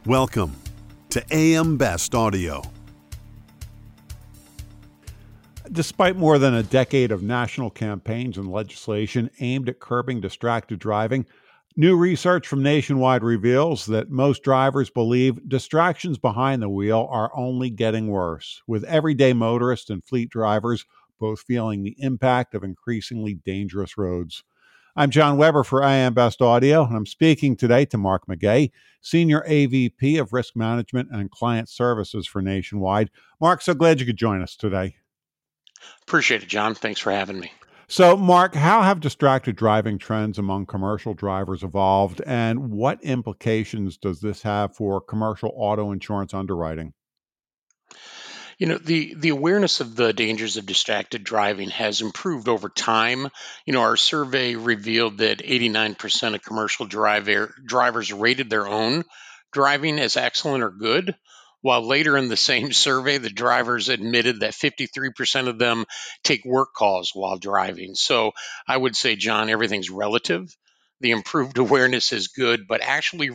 Welcome to AM Best Audio. Despite more than a decade of national campaigns and legislation aimed at curbing distracted driving, new research from Nationwide reveals that most drivers believe distractions behind the wheel are only getting worse, with everyday motorists and fleet drivers both feeling the impact of increasingly dangerous roads. I'm John Weber for AM Best Audio, and I'm speaking today to Mark Magay, Senior AVP of Risk Management and Client Services for Nationwide. Mark, so glad you could join us today. Appreciate it, John. Thanks for having me. So, Mark, how have distracted driving trends among commercial drivers evolved, and what implications does this have for commercial auto insurance underwriting? The awareness of the dangers of distracted driving has improved over time. Our survey revealed that 89% of commercial drivers rated their own driving as excellent or good, while later in the same survey, the drivers admitted that 53% of them take work calls while driving. So I would say, John, everything's relative. The improved awareness is good, but actually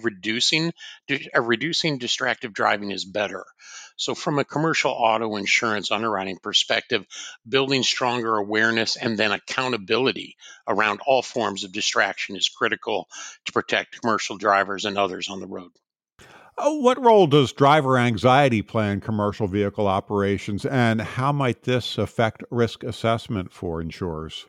reducing distracted driving is better. So, from a commercial auto insurance underwriting perspective, building stronger awareness and then accountability around all forms of distraction is critical to protect commercial drivers and others on the road. What role does driver anxiety play in commercial vehicle operations, and how might this affect risk assessment for insurers?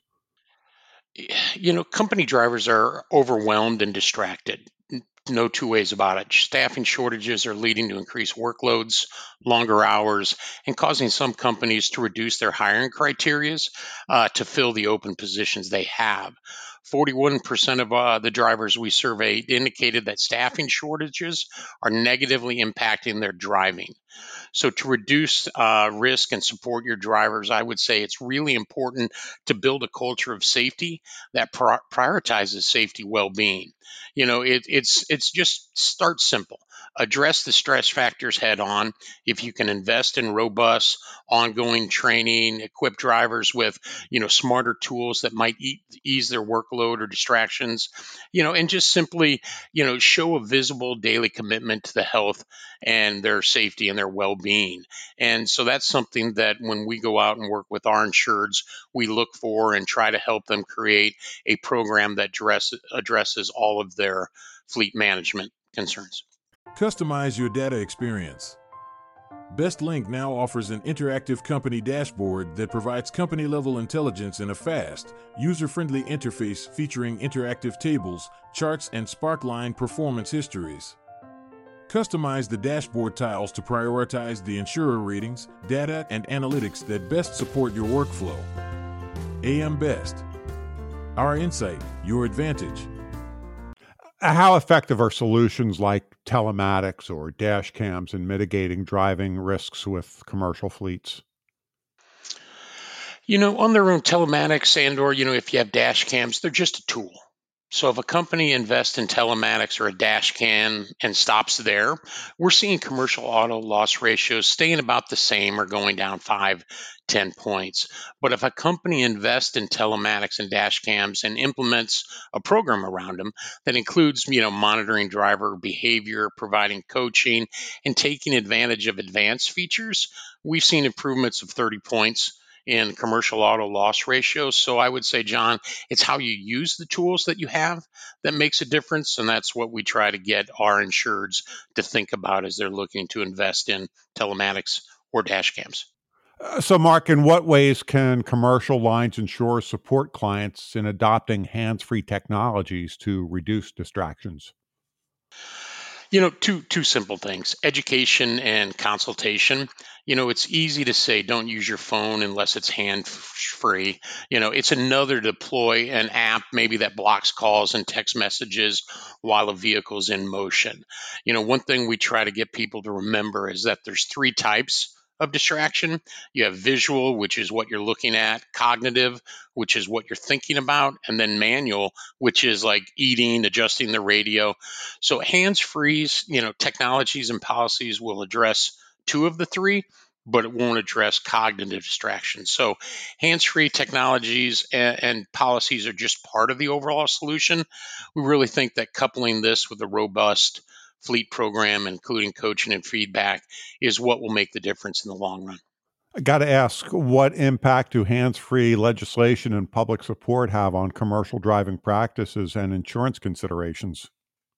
Company drivers are overwhelmed and distracted. No two ways about it. Staffing shortages are leading to increased workloads, longer hours, and causing some companies to reduce their hiring criterias to fill the open positions they have. 41% of the drivers we surveyed indicated that staffing shortages are negatively impacting their driving. So, to reduce risk and support your drivers, I would say it's really important to build a culture of safety that prioritizes safety well-being. It's just start simple. Address the stress factors head on. If you can invest in robust, ongoing training, equip drivers with smarter tools that might ease their workload or distractions, and just simply show a visible daily commitment to the health and their safety and their well-being. And so that's something that when we go out and work with our insureds, we look for and try to help them create a program that addresses all of their fleet management concerns. Customize your data experience. BestLink now offers an interactive company dashboard that provides company-level intelligence in a fast, user-friendly interface featuring interactive tables, charts, and Sparkline performance histories. Customize the dashboard tiles to prioritize the insurer ratings, data, and analytics that best support your workflow. AM Best. Our insight, your advantage. How effective are solutions like telematics or dash cams in mitigating driving risks with commercial fleets? On their own, telematics and or if you have dash cams, they're just a tool. So if a company invests in telematics or a dash cam and stops there, we're seeing commercial auto loss ratios staying about the same or going down 5, 10 points. But if a company invests in telematics and dash cams and implements a program around them that includes, monitoring driver behavior, providing coaching, and taking advantage of advanced features, we've seen improvements of 30 points in commercial auto loss ratios. So I would say, John, it's how you use the tools that you have that makes a difference. And that's what we try to get our insureds to think about as they're looking to invest in telematics or dash cams. So, Mark, in what ways can commercial lines insurers support clients in adopting hands free technologies to reduce distractions? Two simple things: education and consultation. It's easy to say don't use your phone unless it's hand free. It's another to deploy an app maybe that blocks calls and text messages while a vehicle's in motion. One thing we try to get people to remember is that there's three types of distraction. You have visual, which is what you're looking at; cognitive, which is what you're thinking about; and then manual, which is like eating, adjusting the radio. So hands frees, technologies and policies will address two of the three, but it won't address cognitive distractions. So hands-free technologies and policies are just part of the overall solution. We really think that coupling this with a robust fleet program, including coaching and feedback, is what will make the difference in the long run. I got to ask, what impact do hands-free legislation and public support have on commercial driving practices and insurance considerations?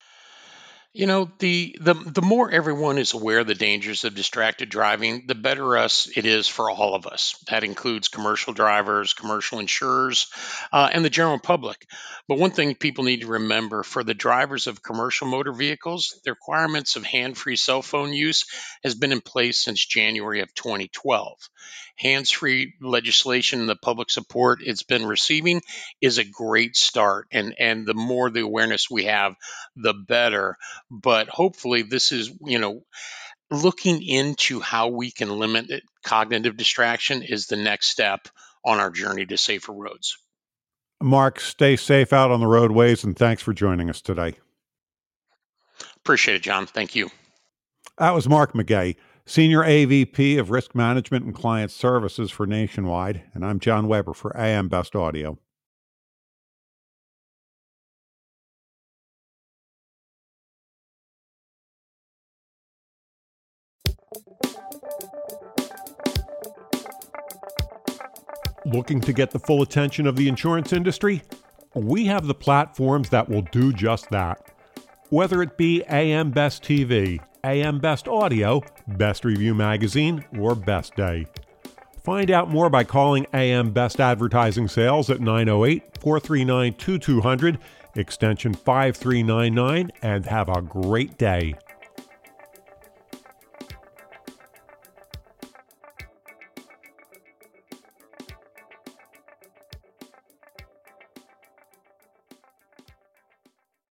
The more everyone is aware of the dangers of distracted driving, the better us it is for all of us. That includes commercial drivers, commercial insurers, and the general public. But one thing people need to remember for the drivers of commercial motor vehicles, the requirements of hand-free cell phone use has been in place since January of 2012. Hands-free legislation and the public support it's been receiving is a great start, and the more the awareness we have, the better. But hopefully this is looking into how we can limit cognitive distraction is the next step on our journey to safer roads. Mark, stay safe out on the roadways, and thanks for joining us today. Appreciate it, John. Thank you. That was Mark McGay, Senior AVP of Risk Management and Client Services for Nationwide, and I'm John Weber for AM Best Audio. Looking to get the full attention of the insurance industry? We have the platforms that will do just that. Whether it be AM Best TV, AM Best Audio, Best Review Magazine, or Best Day. Find out more by calling AM Best Advertising Sales at 908-439-2200, extension 5399, and have a great day.